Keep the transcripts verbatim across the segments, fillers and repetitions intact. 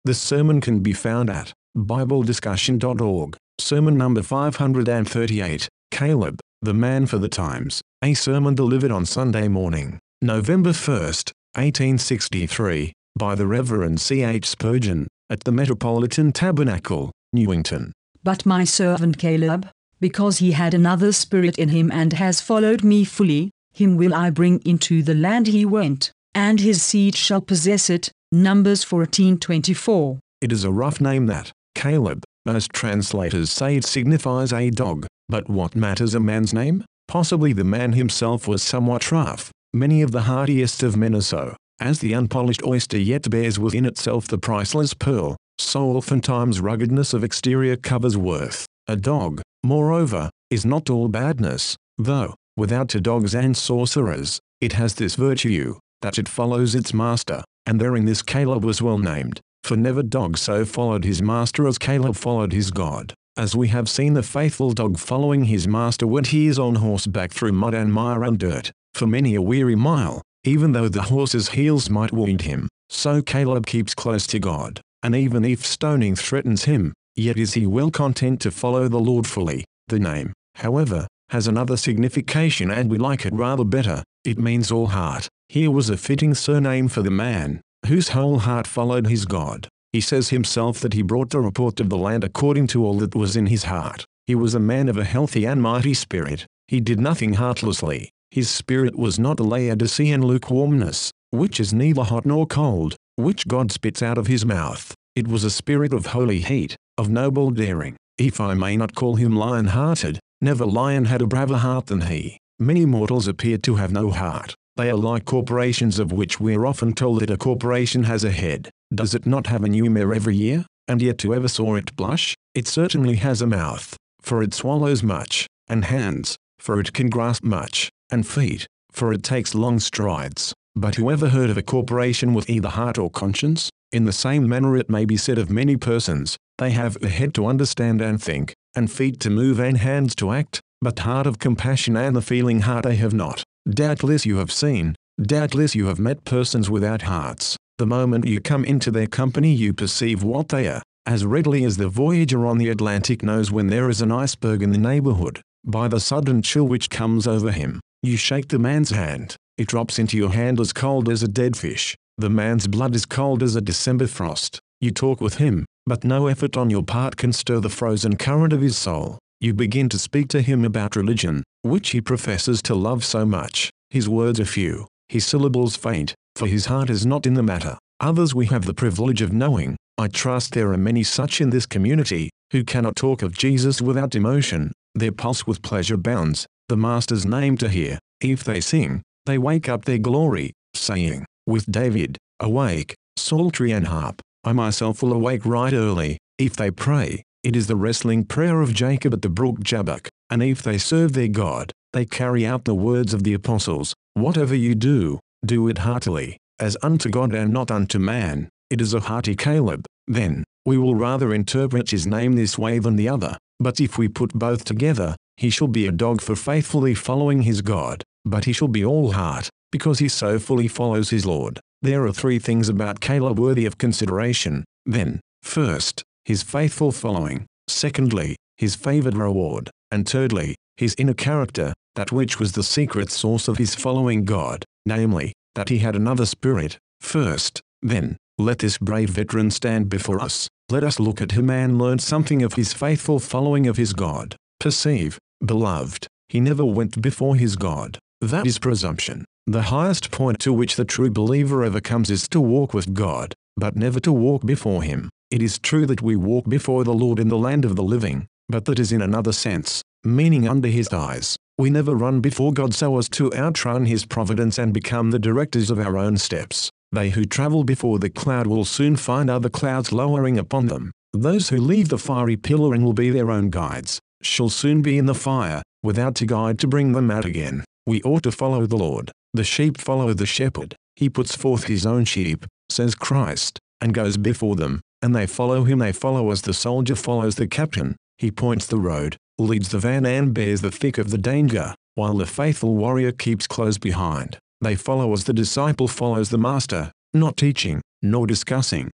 The sermon can be found at bible discussion dot org, sermon number five hundred thirty-eight, Caleb, the Man for the Times, a sermon delivered on Sunday morning, November first, eighteen sixty-three, by the Reverend C H Spurgeon, at the Metropolitan Tabernacle, Newington. But my servant Caleb, because he had another spirit in him and has followed me fully, him will I bring into the land he went, and his seed shall possess it. Numbers fourteen twenty-four. It is a rough name that, Caleb. Most translators say it signifies a dog, but what matters a man's name? Possibly the man himself was somewhat rough. Many of the hardiest of men are so, as the unpolished oyster yet bears within itself the priceless pearl, so oftentimes ruggedness of exterior covers worth. A dog, moreover, is not all badness, though, without to dogs and sorcerers, it has this virtue, that it follows its master, and therein this Caleb was well named, for never dog so followed his master as Caleb followed his God. As we have seen the faithful dog following his master when he is on horseback through mud and mire and dirt, for many a weary mile, even though the horse's heels might wound him, so Caleb keeps close to God, and even if stoning threatens him, yet is he well content to follow the Lord fully. The name, however, has another signification and we like it rather better. It means all heart. Here was a fitting surname for the man, whose whole heart followed his God. He says himself that he brought the report of the land according to all that was in his heart. He was a man of a healthy and mighty spirit. He did nothing heartlessly. His spirit was not a Laodicean lukewarmness, which is neither hot nor cold, which God spits out of his mouth. It was a spirit of holy heat, of noble daring. If I may not call him lion-hearted, never lion had a braver heart than he. Many mortals appear to have no heart. They are like corporations, of which we are often told that a corporation has a head. Does it not have a new mayor every year? And yet whoever saw it blush? It certainly has a mouth, for it swallows much, and hands, for it can grasp much, and feet, for it takes long strides. But whoever heard of a corporation with either heart or conscience? In the same manner it may be said of many persons, they have a head to understand and think, and feet to move and hands to act, but heart of compassion and the feeling heart they have not. Doubtless you have seen, doubtless you have met persons without hearts. The moment you come into their company you perceive what they are, as readily as the voyager on the Atlantic knows when there is an iceberg in the neighborhood, by the sudden chill which comes over him. You shake the man's hand, it drops into your hand as cold as a dead fish. The man's blood is cold as a December frost. You talk with him, but no effort on your part can stir the frozen current of his soul. You begin to speak to him about religion, which he professes to love so much. His words are few, his syllables faint, for his heart is not in the matter. Others we have the privilege of knowing. I trust there are many such in this community, who cannot talk of Jesus without emotion. Their pulse with pleasure bounds, the Master's name to hear. If they sing, they wake up their glory, saying, with David, awake, psaltery and harp. I myself will awake right early. If they pray, it is the wrestling prayer of Jacob at the brook Jabbok, and if they serve their God, they carry out the words of the apostles. Whatever you do, do it heartily, as unto God and not unto man. It is a hearty Caleb. Then, we will rather interpret his name this way than the other, but if we put both together, he shall be a dog for faithfully following his God, but he shall be all heart, because he so fully follows his Lord. There are three things about Caleb worthy of consideration, then. First, his faithful following. Secondly, his favored reward. And thirdly, his inner character, that which was the secret source of his following God, namely, that he had another spirit. First, then, let this brave veteran stand before us. Let us look at him and learn something of his faithful following of his God. Perceive, beloved, he never went before his God. That is presumption. The highest point to which the true believer ever comes is to walk with God, but never to walk before him. It is true that we walk before the Lord in the land of the living, but that is in another sense, meaning under his eyes. We never run before God so as to outrun his providence and become the directors of our own steps. They who travel before the cloud will soon find other clouds lowering upon them. Those who leave the fiery pillar and will be their own guides, shall soon be in the fire, without a guide to bring them out again. We ought to follow the Lord. The sheep follow the shepherd. He puts forth his own sheep, says Christ, and goes before them, and they follow him. They follow as the soldier follows the captain. He points the road, leads the van and bears the thick of the danger, while the faithful warrior keeps close behind. They follow as the disciple follows the master, not teaching, nor discussing,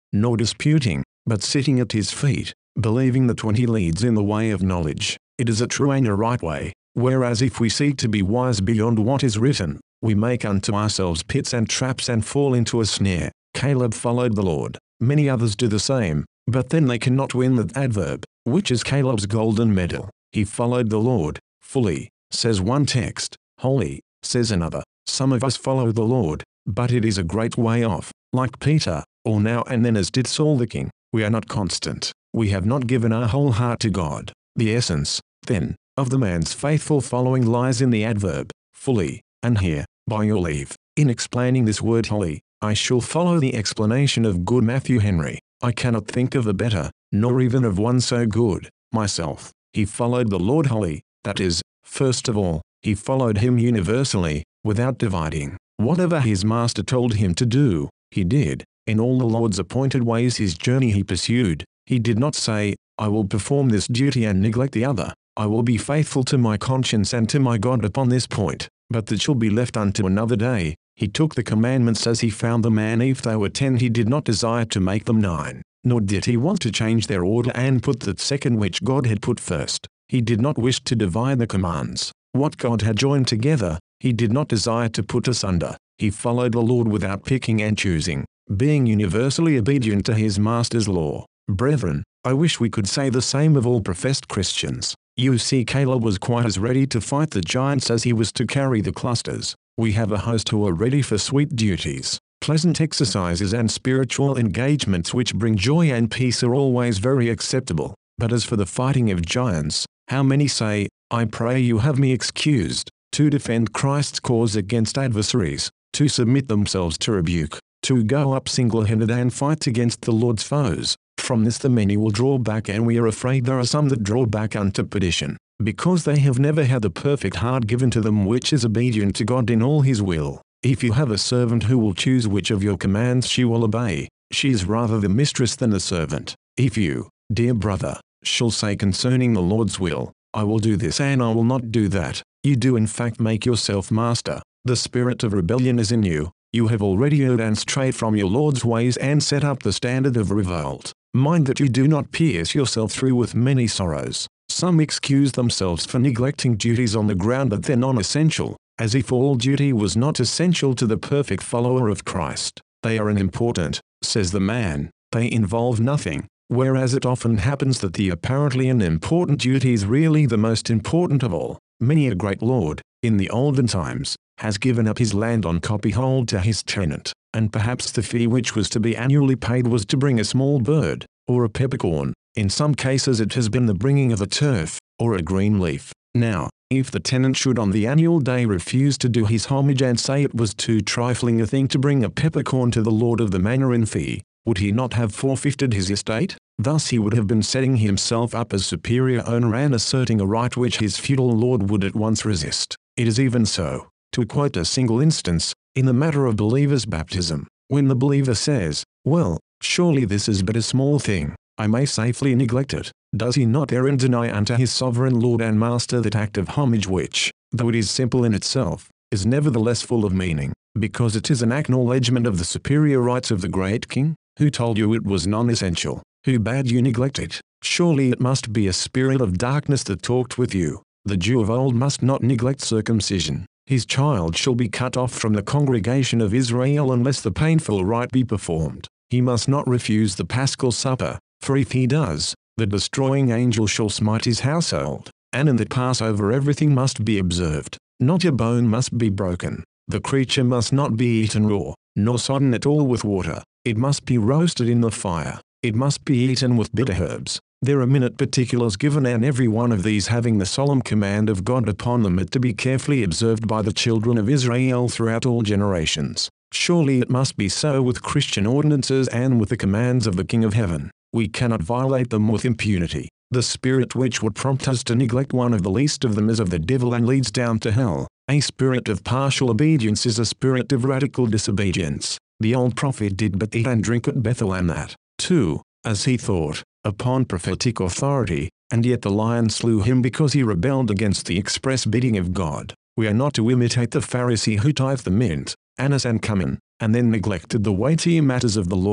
nor disputing, but sitting at his feet, believing that when he leads in the way of knowledge, it is a true and a right way. Whereas if we seek to be wise beyond what is written, we make unto ourselves pits and traps and fall into a snare. Caleb followed the Lord. Many others do the same, but then they cannot win the adverb, which is Caleb's golden medal. He followed the Lord, fully, says one text, wholly, says another. Some of us follow the Lord, but it is a great way off, like Peter, or now and then as did Saul the king. We are not constant. We have not given our whole heart to God. The essence, then, of the man's faithful following lies in the adverb, fully, and here, by your leave, in explaining this word wholly, I shall follow the explanation of good Matthew Henry. I cannot think of a better, nor even of one so good, myself. He followed the Lord wholly, that is, first of all, he followed him universally, without dividing. Whatever his master told him to do, he did. In all the Lord's appointed ways his journey he pursued. He did not say, I will perform this duty and neglect the other. I will be faithful to my conscience and to my God upon this point, but that shall be left unto another day. He took the commandments as he found them, and if they were ten he did not desire to make them nine, nor did he want to change their order and put that second which God had put first. He did not wish to divide the commands. What God had joined together, he did not desire to put asunder. He followed the Lord without picking and choosing, being universally obedient to his master's law. Brethren, I wish we could say the same of all professed Christians. You see, Caleb was quite as ready to fight the giants as he was to carry the clusters. We have a host who are ready for sweet duties. Pleasant exercises and spiritual engagements which bring joy and peace are always very acceptable. But as for the fighting of giants, how many say, I pray you have me excused, to defend Christ's cause against adversaries, to submit themselves to rebuke, to go up single-handed and fight against the Lord's foes. From this the many will draw back, and we are afraid there are some that draw back unto perdition, because they have never had the perfect heart given to them which is obedient to God in all his will. If you have a servant who will choose which of your commands she will obey, she is rather the mistress than the servant. If you, dear brother, shall say concerning the Lord's will, I will do this and I will not do that, you do in fact make yourself master. The spirit of rebellion is in you. You have already erred and strayed from your Lord's ways and set up the standard of revolt. Mind that you do not pierce yourself through with many sorrows. Some excuse themselves for neglecting duties on the ground that they're non-essential, as if all duty was not essential to the perfect follower of Christ. They are unimportant, says the man. They involve nothing, whereas it often happens that the apparently unimportant duty is really the most important of all. Many a great lord, in the olden times, has given up his land on copyhold to his tenant, and perhaps the fee which was to be annually paid was to bring a small bird, or a peppercorn. In some cases it has been the bringing of a turf, or a green leaf. Now, if the tenant should on the annual day refuse to do his homage and say it was too trifling a thing to bring a peppercorn to the lord of the manor in fee, would he not have forfeited his estate? Thus he would have been setting himself up as superior owner and asserting a right which his feudal lord would at once resist. It is even so. To quote a single instance, in the matter of believers' baptism, when the believer says, well, surely this is but a small thing, I may safely neglect it, does he not therein deny unto his sovereign Lord and Master that act of homage which, though it is simple in itself, is nevertheless full of meaning, because it is an acknowledgment of the superior rights of the great king, who told you it was non-essential, who bade you neglect it? Surely it must be a spirit of darkness that talked with you. The Jew of old must not neglect circumcision. His child shall be cut off from the congregation of Israel unless the painful rite be performed. He must not refuse the paschal supper, for if he does, the destroying angel shall smite his household. And in the Passover everything must be observed. Not a bone must be broken. The creature must not be eaten raw, nor sodden at all with water. It must be roasted in the fire. It must be eaten with bitter herbs. There are minute particulars given, and every one of these having the solemn command of God upon them it to be carefully observed by the children of Israel throughout all generations. Surely it must be so with Christian ordinances and with the commands of the King of Heaven. We cannot violate them with impunity. The spirit which would prompt us to neglect one of the least of them is of the devil and leads down to hell. A spirit of partial obedience is a spirit of radical disobedience. The old prophet did but eat and drink at Bethel, and that, too, as he thought, upon prophetic authority, and yet the lion slew him because he rebelled against the express bidding of God. We are not to imitate the Pharisee who tithed the mint, anise and cumin, and then neglected the weightier matters of the law.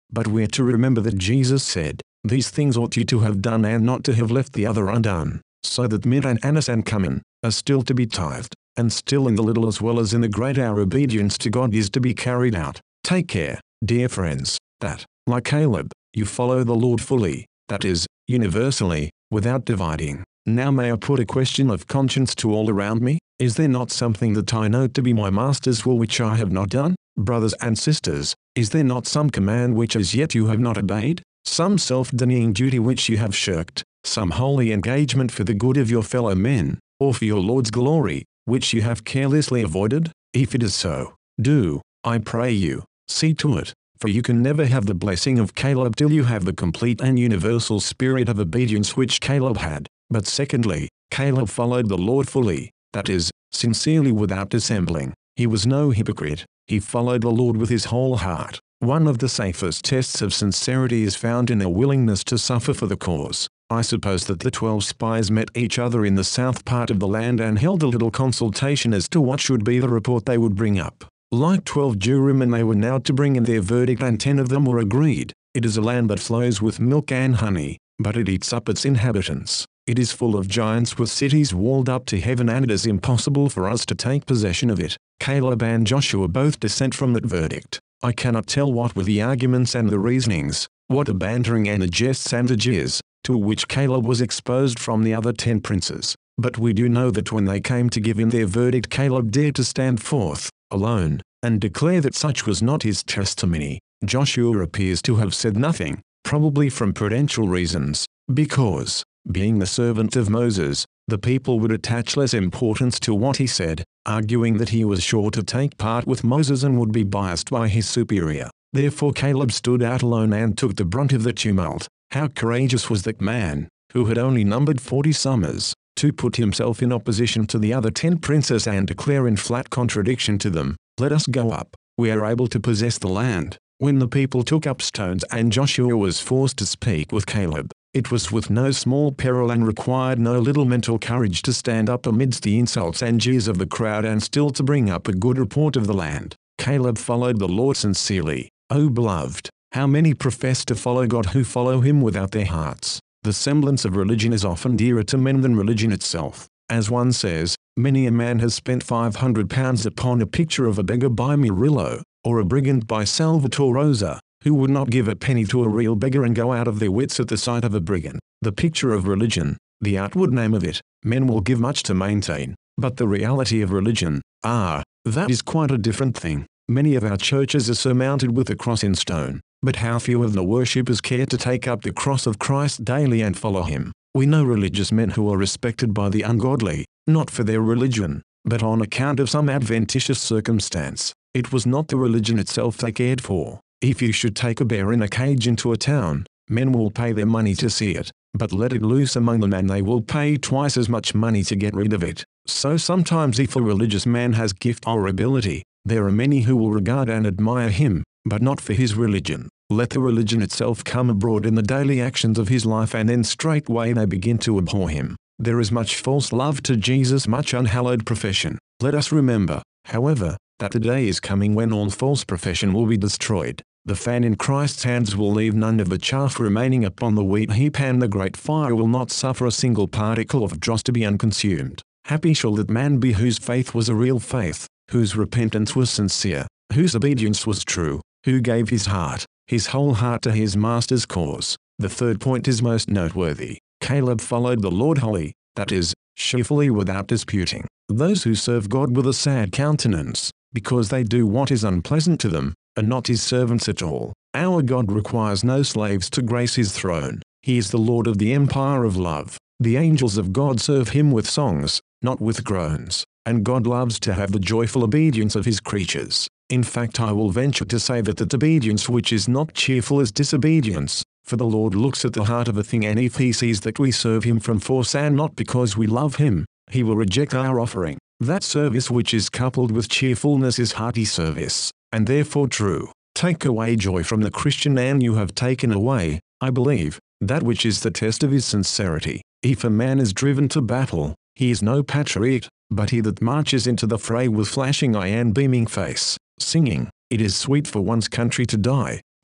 But we're to remember that Jesus said, "These things ought you to have done and not to have left the other undone," so that mint and anise and cumin are still to be tithed, and still in the little as well as in the great our obedience to God is to be carried out. Take care, dear friends, that, like Caleb, you follow the Lord fully, that is, universally, without dividing. Now may I put a question of conscience to all around me? Is there not something that I know to be my master's will which I have not done? Brothers and sisters, is there not some command which as yet you have not obeyed? Some self-denying duty which you have shirked? Some holy engagement for the good of your fellow men, or for your Lord's glory, which you have carelessly avoided? If it is so, do, I pray you, see to it, for you can never have the blessing of Caleb till you have the complete and universal spirit of obedience which Caleb had. But secondly, Caleb followed the Lord fully, that is, sincerely without dissembling. He was no hypocrite, he followed the Lord with his whole heart. One of the safest tests of sincerity is found in a willingness to suffer for the cause. I suppose that the twelve spies met each other in the south part of the land and held a little consultation as to what should be the report they would bring up. Like twelve jurymen they were now to bring in their verdict, and ten of them were agreed. It is a land that flows with milk and honey, but it eats up its inhabitants. It is full of giants with cities walled up to heaven, and it is impossible for us to take possession of it. Caleb and Joshua both dissent from that verdict. I cannot tell what were the arguments and the reasonings, what the bantering and the jests and the jeers, to which Caleb was exposed from the other ten princes. But we do know that when they came to give in their verdict, Caleb dared to stand forth, alone, and declare that such was not his testimony. Joshua appears to have said nothing, probably from prudential reasons, because, being the servant of Moses, the people would attach less importance to what he said, arguing that he was sure to take part with Moses and would be biased by his superior. Therefore Caleb stood out alone and took the brunt of the tumult. How courageous was that man, who had only numbered forty summers, to put himself in opposition to the other ten princes and declare in flat contradiction to them, "Let us go up, we are able to possess the land." When the people took up stones and Joshua was forced to speak with Caleb, it was with no small peril and required no little mental courage to stand up amidst the insults and jeers of the crowd and still to bring up a good report of the land. Caleb followed the Lord sincerely. O beloved, how many profess to follow God who follow him without their hearts? The semblance of religion is often dearer to men than religion itself. As one says, many a man has spent five hundred pounds upon a picture of a beggar by Murillo, or a brigand by Salvator Rosa, who would not give a penny to a real beggar and go out of their wits at the sight of a brigand. The picture of religion, the outward name of it, men will give much to maintain, but the reality of religion, ah, that is quite a different thing. Many of our churches are surmounted with a cross in stone, but how few of the worshippers care to take up the cross of Christ daily and follow him. We know religious men who are respected by the ungodly, not for their religion, but on account of some adventitious circumstance. It was not the religion itself they cared for. If you should take a bear in a cage into a town, men will pay their money to see it, but let it loose among them and they will pay twice as much money to get rid of it. So sometimes if a religious man has gift or ability, there are many who will regard and admire him, but not for his religion. Let the religion itself come abroad in the daily actions of his life, and then straightway they begin to abhor him. There is much false love to Jesus, much unhallowed profession. Let us remember, however, that the day is coming when all false profession will be destroyed. The fan in Christ's hands will leave none of the chaff remaining upon the wheat heap, and the great fire will not suffer a single particle of dross to be unconsumed. Happy shall that man be whose faith was a real faith, whose repentance was sincere, whose obedience was true, who gave his heart, his whole heart to his master's cause. The third point is most noteworthy. Caleb followed the Lord wholly, that is, cheerfully without disputing. Those who serve God with a sad countenance, because they do what is unpleasant to them, are not his servants at all. Our God requires no slaves to grace his throne. He is the Lord of the empire of love. The angels of God serve him with songs, not with groans, and God loves to have the joyful obedience of his creatures. In fact, I will venture to say that that obedience which is not cheerful is disobedience, for the Lord looks at the heart of a thing, and if he sees that we serve him from force and not because we love him, he will reject our offering. That service which is coupled with cheerfulness is hearty service, and therefore true. Take away joy from the Christian and you have taken away, I believe, that which is the test of his sincerity. If a man is driven to battle, he is no patriot, but he that marches into the fray with flashing eye and beaming face, singing, "It is sweet for one's country to die."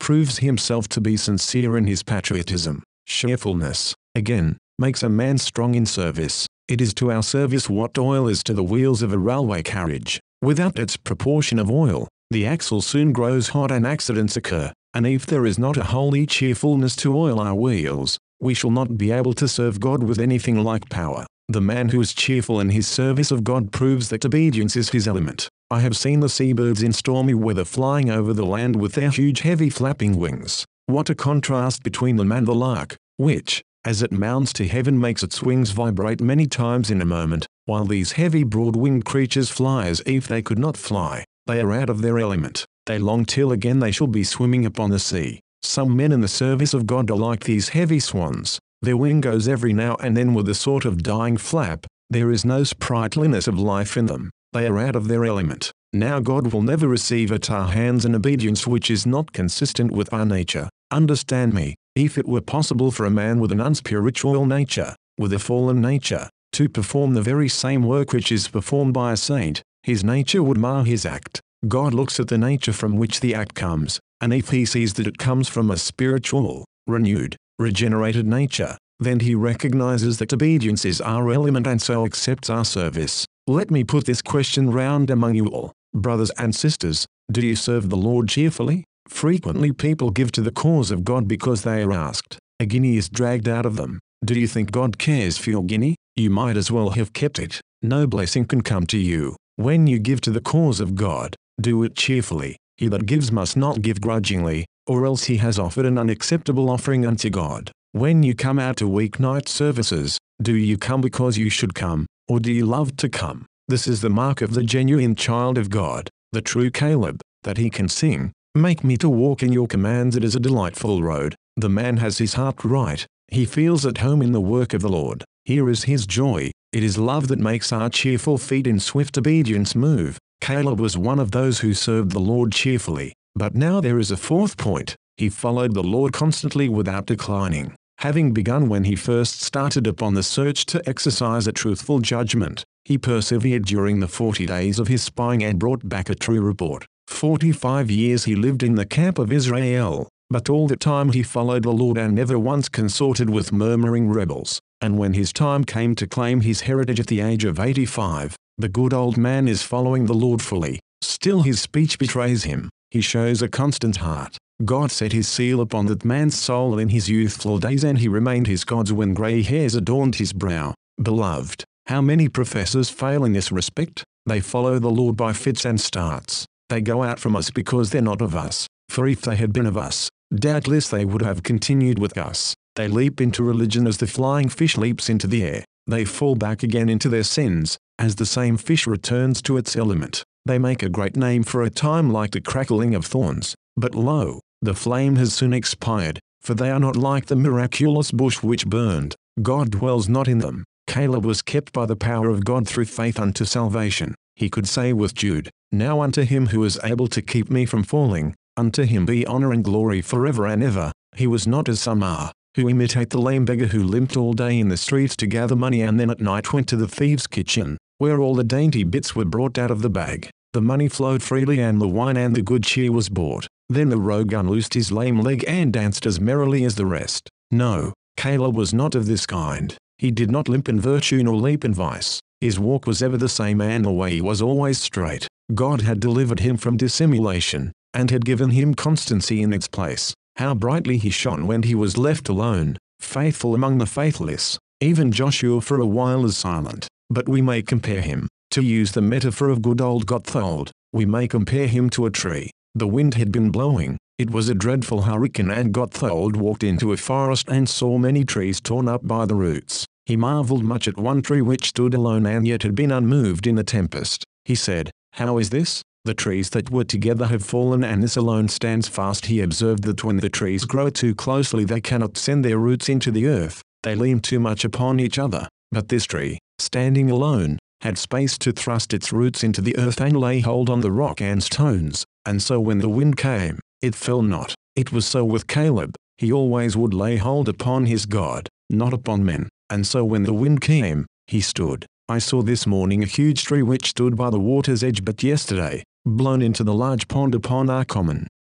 proves himself to be sincere in his patriotism. Cheerfulness, again, makes a man strong in service. It is to our service what oil is to the wheels of a railway carriage. Without its proportion of oil, the axle soon grows hot and accidents occur, and if there is not a holy cheerfulness to oil our wheels, we shall not be able to serve God with anything like power. The man who is cheerful in his service of God proves that obedience is his element. I have seen the seabirds in stormy weather flying over the land with their huge heavy flapping wings. What a contrast between them and the lark, which, as it mounts to heaven, makes its wings vibrate many times in a moment, while these heavy broad-winged creatures fly as if they could not fly. They are out of their element. They long till again they shall be swimming upon the sea. Some men in the service of God are like these heavy swans. Their wing goes every now and then with a sort of dying flap. There is no sprightliness of life in them. They are out of their element. Now God will never receive at our hands an obedience which is not consistent with our nature. Understand me, if it were possible for a man with an unspiritual nature, with a fallen nature, to perform the very same work which is performed by a saint, his nature would mar his act. God looks at the nature from which the act comes, and if he sees that it comes from a spiritual, renewed, regenerated nature, then he recognizes that obedience is our element and so accepts our service. Let me put this question round among you all, brothers and sisters: do you serve the Lord cheerfully? Frequently people give to the cause of God because they are asked. A guinea is dragged out of them. Do you think God cares for your guinea? You might as well have kept it. No blessing can come to you. When you give to the cause of God, do it cheerfully. He that gives must not give grudgingly, or else he has offered an unacceptable offering unto God. When you come out to weeknight services, do you come because you should come, or do you love to come? This is the mark of the genuine child of God, the true Caleb, that he can sing, "Make me to walk in your commands." It is a delightful road. The man has his heart right. He feels at home in the work of the Lord. Here is his joy. It is love that makes our cheerful feet in swift obedience move. Caleb was one of those who served the Lord cheerfully. But now there is a fourth point. He followed the Lord constantly without declining. Having begun when he first started upon the search to exercise a truthful judgment, he persevered during the forty days of his spying and brought back a true report. Forty-five years he lived in the camp of Israel, but all the time he followed the Lord and never once consorted with murmuring rebels. And when his time came to claim his heritage at the age of eighty-five, the good old man is following the Lord fully. Still his speech betrays him. He shows a constant heart. God set his seal upon that man's soul in his youthful days, and he remained his God's when grey hairs adorned his brow. Beloved, how many professors fail in this respect? They follow the Lord by fits and starts. They go out from us because they're not of us. For if they had been of us, doubtless they would have continued with us. They leap into religion as the flying fish leaps into the air. They fall back again into their sins, as the same fish returns to its element. They make a great name for a time like the crackling of thorns. But lo, the flame has soon expired, for they are not like the miraculous bush which burned. God dwells not in them. Caleb was kept by the power of God through faith unto salvation. He could say with Jude, "Now unto him who is able to keep me from falling, unto him be honor and glory forever and ever." He was not as some are, who imitate the lame beggar who limped all day in the streets to gather money and then at night went to the thieves' kitchen, where all the dainty bits were brought out of the bag. The money flowed freely and the wine and the good cheer was bought. Then the rogue unloosed his lame leg and danced as merrily as the rest. No, Caleb was not of this kind. He did not limp in virtue nor leap in vice. His walk was ever the same and the way was always straight. God had delivered him from dissimulation, and had given him constancy in its place. How brightly he shone when he was left alone, faithful among the faithless. Even Joshua for a while is silent, but we may compare him, to use the metaphor of good old Gotthold, we may compare him to a tree. The wind had been blowing, it was a dreadful hurricane, and Gotthold walked into a forest and saw many trees torn up by the roots. He marveled much at one tree which stood alone and yet had been unmoved in the tempest. He said, "How is this? The trees that were together have fallen and this alone stands fast." He observed that when the trees grow too closely they cannot send their roots into the earth, they lean too much upon each other. But this tree, standing alone, had space to thrust its roots into the earth and lay hold on the rock and stones, and so when the wind came, it fell not. It was so with Caleb. He always would lay hold upon his God, not upon men, and so when the wind came, he stood. I saw this morning a huge tree which stood by the water's edge but yesterday, blown into the large pond upon our common.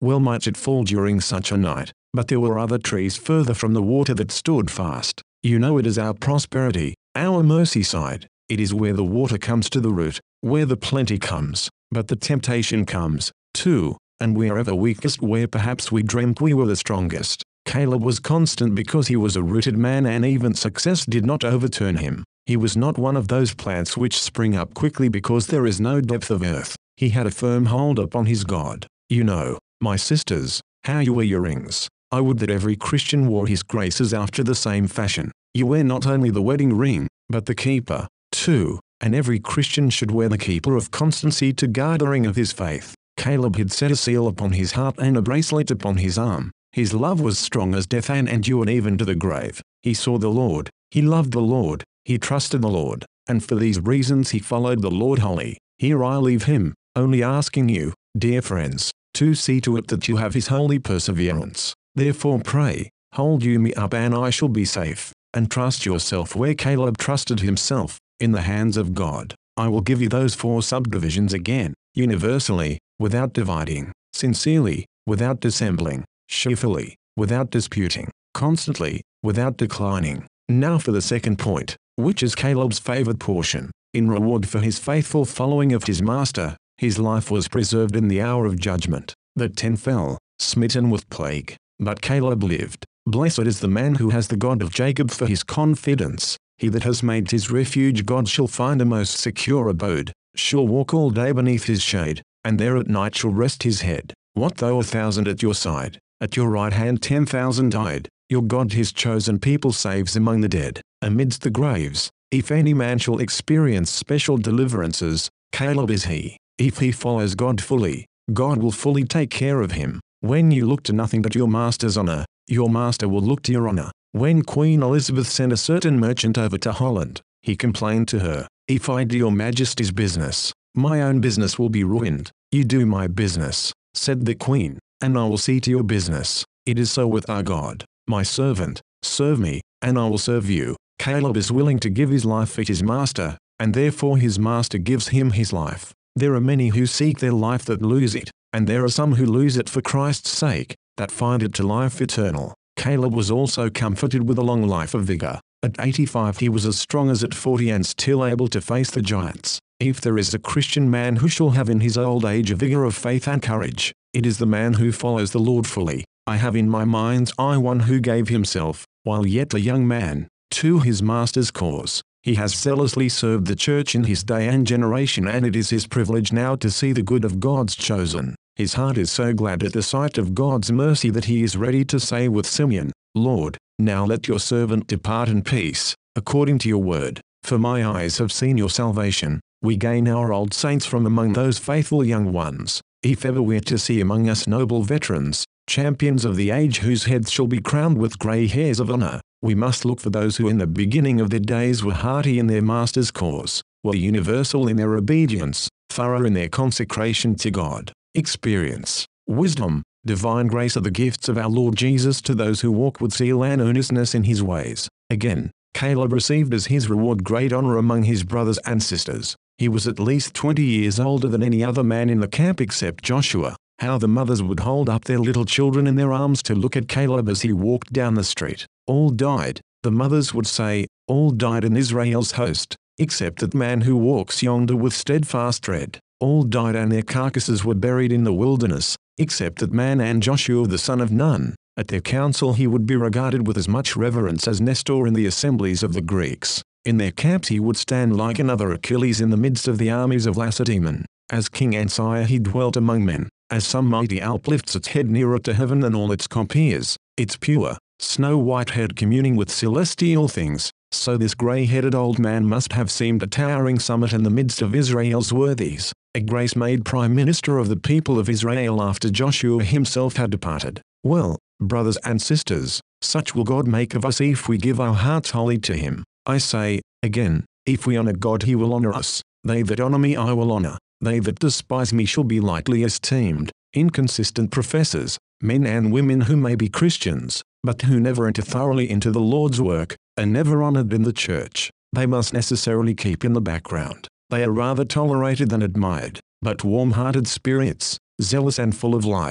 Well might it fall during such a night, but there were other trees further from the water that stood fast. You know it is our prosperity, our mercy side. It is where the water comes to the root, where the plenty comes, but the temptation comes, too, and wherever weakest, where perhaps we dreamt we were the strongest. Caleb was constant because he was a rooted man, and even success did not overturn him. He was not one of those plants which spring up quickly because there is no depth of earth. He had a firm hold upon his God. You know, my sisters, how you wear your rings. I would that every Christian wore his graces after the same fashion. You wear not only the wedding ring, but the keeper, too, and every Christian should wear the keeper of constancy to guard the ring of his faith. Caleb had set a seal upon his heart and a bracelet upon his arm. His love was strong as death and endured even to the grave. He saw the Lord, he loved the Lord, he trusted the Lord, and for these reasons he followed the Lord wholly. Here I leave him, only asking you, dear friends, to see to it that you have his holy perseverance. Therefore pray, hold you me up and I shall be safe, and trust yourself where Caleb trusted himself, in the hands of God. I will give you those four subdivisions again, universally, without dividing, sincerely, without dissembling, cheerfully, without disputing, constantly, without declining. Now for the second point, which is Caleb's favored portion. In reward for his faithful following of his master, his life was preserved in the hour of judgment. The ten fell, smitten with plague, but Caleb lived. Blessed is the man who has the God of Jacob for his confidence. He that has made his refuge God shall find a most secure abode, shall walk all day beneath his shade, and there at night shall rest his head. What though a thousand at your side, at your right hand ten thousand died, your God his chosen people saves among the dead, amidst the graves. If any man shall experience special deliverances, Caleb is he. If he follows God fully, God will fully take care of him. When you look to nothing but your master's honor, your master will look to your honor. When Queen Elizabeth sent a certain merchant over to Holland, he complained to her, "If I do your majesty's business, my own business will be ruined." "You do my business," said the queen, "and I will see to your business." It is so with our God. "My servant, serve me, and I will serve you." Caleb is willing to give his life for his master, and therefore his master gives him his life. There are many who seek their life that lose it, and there are some who lose it for Christ's sake, that find it to life eternal. Caleb was also comforted with a long life of vigor. At eighty-five he was as strong as at forty and still able to face the giants. If there is a Christian man who shall have in his old age a vigor of faith and courage, it is the man who follows the Lord fully. I have in my mind's eye one who gave himself, while yet a young man, to his master's cause. He has zealously served the church in his day and generation, and it is his privilege now to see the good of God's chosen. His heart is so glad at the sight of God's mercy that he is ready to say with Simeon, "Lord, now let your servant depart in peace, according to your word, for my eyes have seen your salvation." We gain our old saints from among those faithful young ones. If ever we are to see among us noble veterans, champions of the age whose heads shall be crowned with grey hairs of honor, we must look for those who in the beginning of their days were hearty in their master's cause, were universal in their obedience, thorough in their consecration to God. Experience, wisdom, divine grace are the gifts of our Lord Jesus to those who walk with zeal and earnestness in his ways. Again, Caleb received as his reward great honor among his brothers and sisters. He was at least twenty years older than any other man in the camp except Joshua. How the mothers would hold up their little children in their arms to look at Caleb as he walked down the street. All died, the mothers would say, all died in Israel's host, except that man who walks yonder with steadfast tread. All died and their carcasses were buried in the wilderness, except that man and Joshua the son of Nun. At their council he would be regarded with as much reverence as Nestor in the assemblies of the Greeks. In their camps he would stand like another Achilles in the midst of the armies of Lacedaemon. As king and sire he dwelt among men. As some mighty Alp lifts its head nearer to heaven than all its compeers, its pure, snow-white head communing with celestial things, so this grey-headed old man must have seemed a towering summit in the midst of Israel's worthies, a grace-made prime minister of the people of Israel after Joshua himself had departed. Well, brothers and sisters, such will God make of us if we give our hearts wholly to him. I say, again, if we honor God he will honor us. They that honor me I will honor. They that despise me shall be lightly esteemed. Inconsistent professors, men and women who may be Christians, but who never enter thoroughly into the Lord's work, are never honored in the church. They must necessarily keep in the background. They are rather tolerated than admired, but warm-hearted spirits, zealous and full of life,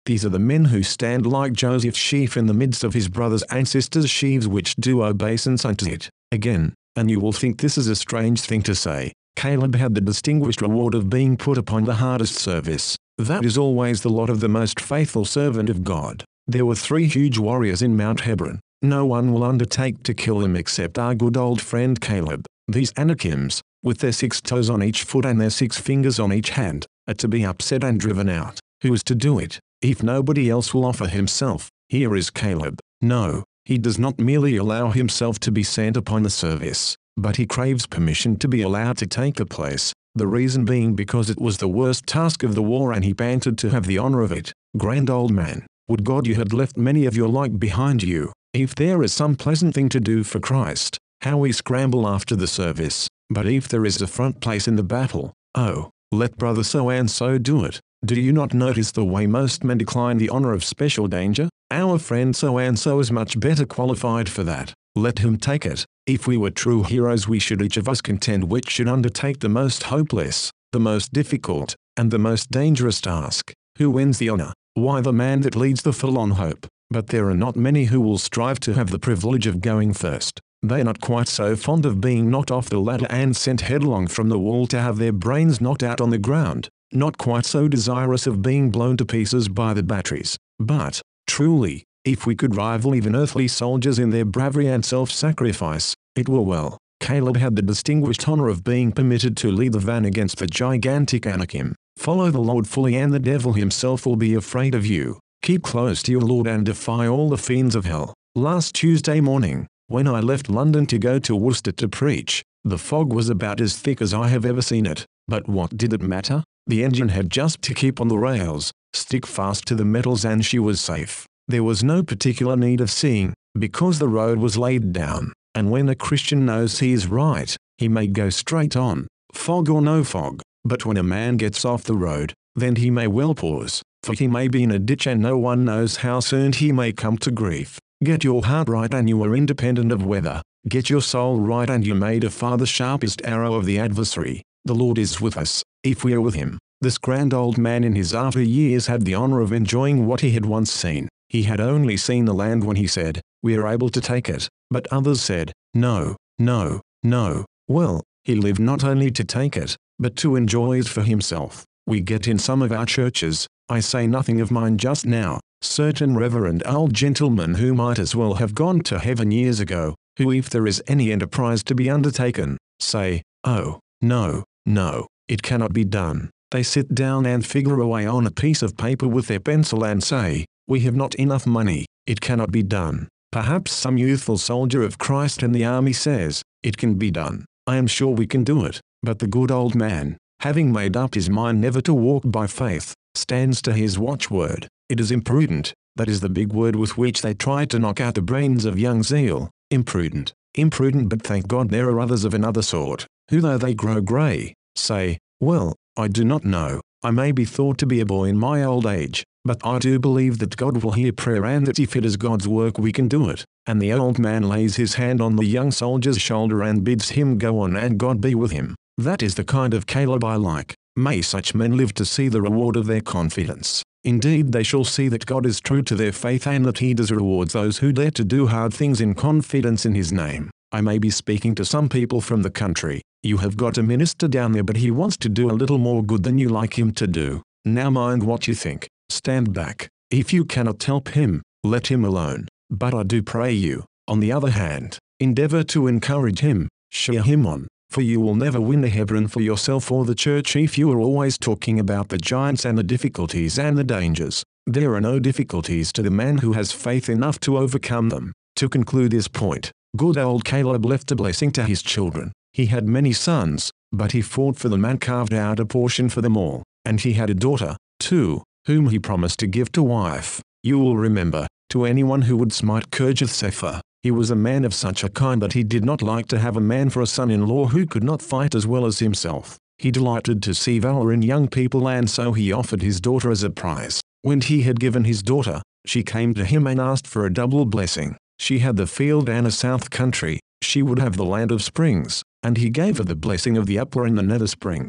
These are the men who stand like Joseph's sheaf in the midst of his brothers and sisters' sheaves which do obeisance unto it. Again, and you will think this is a strange thing to say, Caleb had the distinguished reward of being put upon the hardest service. That is always the lot of the most faithful servant of God. There were three huge warriors in Mount Hebron. No one will undertake to kill them except our good old friend Caleb. These Anakims, with their six toes on each foot and their six fingers on each hand, are to be upset and driven out. Who is to do it? If nobody else will offer himself, here is Caleb. No, he does not merely allow himself to be sent upon the service, but he craves permission to be allowed to take the place. The reason being because it was the worst task of the war and he panted to have the honor of it. Grand old man, would God you had left many of your like behind you. If there is some pleasant thing to do for Christ, how we scramble after the service. But if there is a front place in the battle, oh, let brother so-and-so do it. Do you not notice the way most men decline the honor of special danger? Our friend so-and-so is much better qualified for that. Let him take it. If we were true heroes we should each of us contend which should undertake the most hopeless, the most difficult, and the most dangerous task. Who wins the honor? Why, the man that leads the forlorn hope. But there are not many who will strive to have the privilege of going first. They are not quite so fond of being knocked off the ladder and sent headlong from the wall to have their brains knocked out on the ground. Not quite so desirous of being blown to pieces by the batteries. But, truly, if we could rival even earthly soldiers in their bravery and self-sacrifice, it were well. Caleb had the distinguished honor of being permitted to lead the van against the gigantic Anakim. Follow the Lord fully and the devil himself will be afraid of you. Keep close to your Lord and defy all the fiends of hell. Last Tuesday morning, when I left London to go to Worcester to preach, the fog was about as thick as I have ever seen it. But what did it matter? The engine had just to keep on the rails, stick fast to the metals and she was safe. There was no particular need of seeing, because the road was laid down, and when a Christian knows he is right, he may go straight on, fog or no fog. But when a man gets off the road, then he may well pause, for he may be in a ditch and no one knows how soon he may come to grief. Get your heart right and you are independent of weather. Get your soul right and you may defy the sharpest arrow of the adversary. The Lord is with us, if we are with him. This grand old man in his after years had the honor of enjoying what he had once seen. He had only seen the land when he said, we are able to take it. But others said, no, no, no. Well, he lived not only to take it, but to enjoy it for himself. We get in some of our churches, I say nothing of mine just now, certain reverend old gentlemen who might as well have gone to heaven years ago, who if there is any enterprise to be undertaken, say, oh, no, no, it cannot be done. They sit down and figure away on a piece of paper with their pencil and say, we have not enough money, it cannot be done. Perhaps some youthful soldier of Christ in the army says, it can be done. I am sure we can do it. But the good old man, having made up his mind never to walk by faith, stands to his watchword. It is imprudent. That is the big word with which they try to knock out the brains of young zeal. Imprudent. Imprudent, but thank God there are others of another sort, who though they grow grey, say, well, I do not know, I may be thought to be a boy in my old age, but I do believe that God will hear prayer and that if it is God's work we can do it. And the old man lays his hand on the young soldier's shoulder and bids him go on and God be with him. That is the kind of Caleb I like. May such men live to see the reward of their confidence. Indeed they shall see that God is true to their faith and that he does reward those who dare to do hard things in confidence in his name. I may be speaking to some people from the country. You have got a minister down there but he wants to do a little more good than you like him to do. Now mind what you think. Stand back. If you cannot help him, let him alone. But I do pray you, on the other hand, endeavor to encourage him, cheer him on, for you will never win a Hebron for yourself or the church if you are always talking about the giants and the difficulties and the dangers. There are no difficulties to the man who has faith enough to overcome them. To conclude this point, good old Caleb left a blessing to his children. He had many sons, but he fought for them and carved out a portion for them all. And he had a daughter, too, whom he promised to give to wife. You will remember, to anyone who would smite Kirjath-Sepher, he was a man of such a kind that he did not like to have a man for a son-in-law who could not fight as well as himself. He delighted to see valor in young people and so he offered his daughter as a prize. When he had given his daughter, she came to him and asked for a double blessing. She had the field and a south country, she would have the land of springs, and he gave her the blessing of the upper and the nether springs.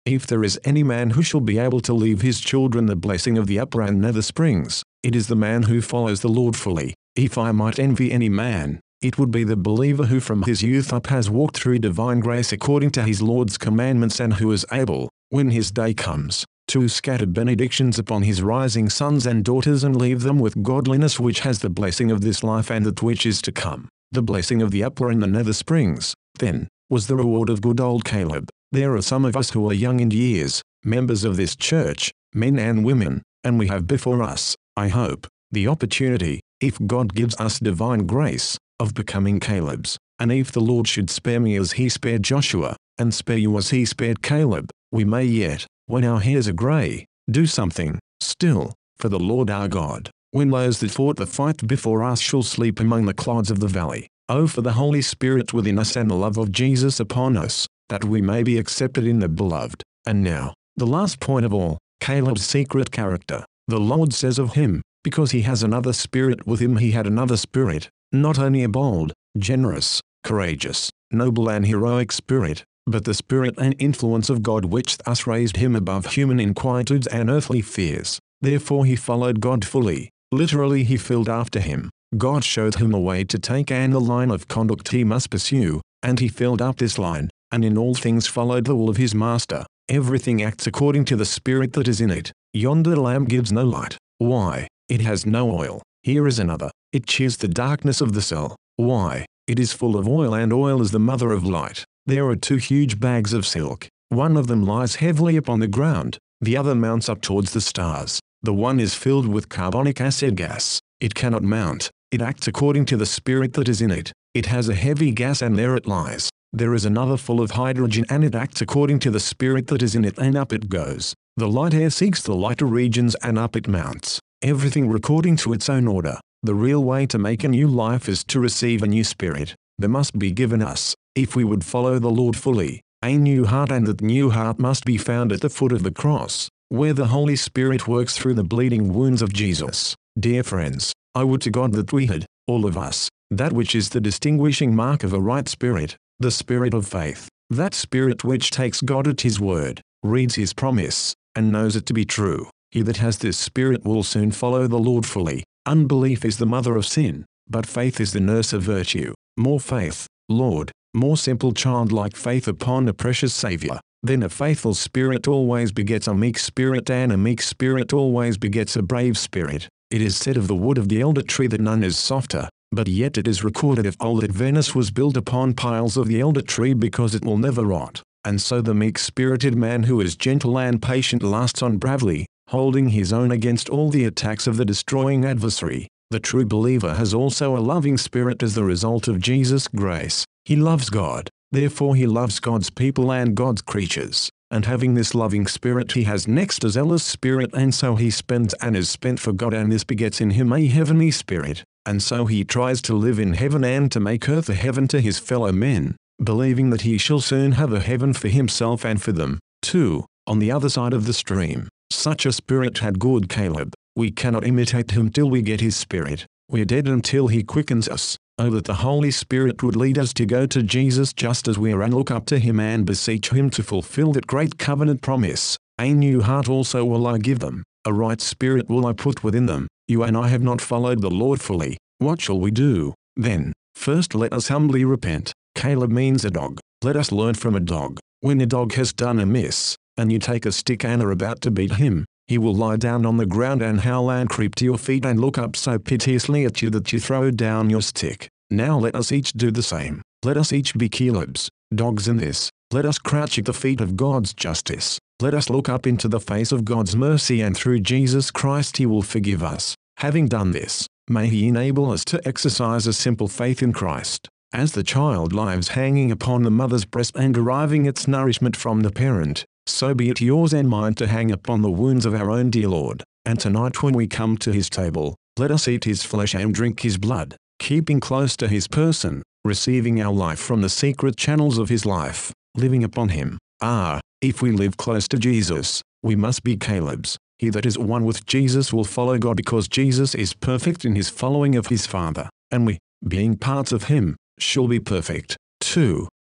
If there is any man who shall be able to leave his children the blessing of the upper and nether springs, it is the man who follows the Lord fully. If I might envy any man, it would be the believer who from his youth up has walked through divine grace according to his Lord's commandments, and who is able, when his day comes, to scatter benedictions upon his rising sons and daughters and leave them with godliness which has the blessing of this life and that which is to come, the blessing of the upper and the nether springs. Then was the reward of good old Caleb. There are some of us who are young in years, members of this church, men and women, and we have before us, I hope, the opportunity, if God gives us divine grace, of becoming Calebs. And if the Lord should spare me as he spared Joshua, and spare you as he spared Caleb, we may yet, when our hairs are grey, do something, still, for the Lord our God, when those that fought the fight before us shall sleep among the clods of the valley. Oh, for the Holy Spirit within us and the love of Jesus upon us, that we may be accepted in the Beloved. And now, the last point of all, Caleb's secret character. The Lord says of him, because he has another spirit with him, he had another spirit, not only a bold, generous, courageous, noble and heroic spirit, but the spirit and influence of God which thus raised him above human inquietudes and earthly fears. Therefore he followed God fully. Literally he filled after him. God showed him a way to take and the line of conduct he must pursue, and he filled up this line, and in all things followed the will of his master. Everything acts according to the spirit that is in it. Yonder lamp gives no light. Why? It has no oil. Here is another. It cheers the darkness of the cell. Why? It is full of oil, and oil is the mother of light. There are two huge bags of silk. One of them lies heavily upon the ground. The other mounts up towards the stars. The one is filled with carbonic acid gas. It cannot mount. It acts according to the spirit that is in it. It has a heavy gas, and there it lies. There is another full of hydrogen, and it acts according to the spirit that is in it, and up it goes. The light air seeks the lighter regions, and up it mounts. Everything according to its own order. The real way to make a new life is to receive a new spirit. There must be given us, if we would follow the Lord fully, a new heart, and that new heart must be found at the foot of the cross, where the Holy Spirit works through the bleeding wounds of Jesus. Dear friends, I would to God that we had, all of us, that which is the distinguishing mark of a right spirit, the spirit of faith, that spirit which takes God at his word, reads his promise, and knows it to be true. He that has this spirit will soon follow the Lord fully. Unbelief is the mother of sin, but faith is the nurse of virtue. More faith, Lord, more simple childlike faith upon a precious Saviour. Then a faithful spirit always begets a meek spirit, and a meek spirit always begets a brave spirit. It is said of the wood of the elder tree that none is softer, but yet it is recorded of old that Venice was built upon piles of the elder tree because it will never rot. And so the meek-spirited man who is gentle and patient lasts on bravely, holding his own against all the attacks of the destroying adversary. The true believer has also a loving spirit as the result of Jesus' grace. He loves God, therefore he loves God's people and God's creatures. And having this loving spirit, he has next a zealous spirit, and so he spends and is spent for God, and this begets in him a heavenly spirit. And so he tries to live in heaven and to make earth a heaven to his fellow men, believing that he shall soon have a heaven for himself and for them, too, on the other side of the stream. Such a spirit had good Caleb. We cannot imitate him till we get his spirit. We are dead until he quickens us. Oh, that the Holy Spirit would lead us to go to Jesus just as we are, and look up to him and beseech him to fulfill that great covenant promise. A new heart also will I give them. A right spirit will I put within them. You and I have not followed the Lord fully. What shall we do, then? First let us humbly repent. Caleb means a dog. Let us learn from a dog. When a dog has done amiss, and you take a stick and are about to beat him, he will lie down on the ground and howl and creep to your feet and look up so piteously at you that you throw down your stick. Now let us each do the same. Let us each be Calebs, dogs in this. Let us crouch at the feet of God's justice. Let us look up into the face of God's mercy, and through Jesus Christ he will forgive us. Having done this, may he enable us to exercise a simple faith in Christ. As the child lies hanging upon the mother's breast and deriving its nourishment from the parent, so be it yours and mine to hang upon the wounds of our own dear Lord. And tonight when we come to his table, let us eat his flesh and drink his blood, keeping close to his person, receiving our life from the secret channels of his life, living upon him. Ah, if we live close to Jesus, we must be Calebs. He that is one with Jesus will follow God, because Jesus is perfect in his following of his Father, and we, being parts of him, shall be perfect, too,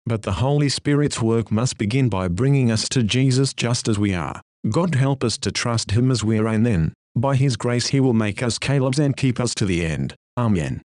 But the Holy Spirit's work must begin by bringing us to Jesus just as we are. God help us to trust Him as we are, and then, by His grace He will make us Caleb's and keep us to the end. Amen.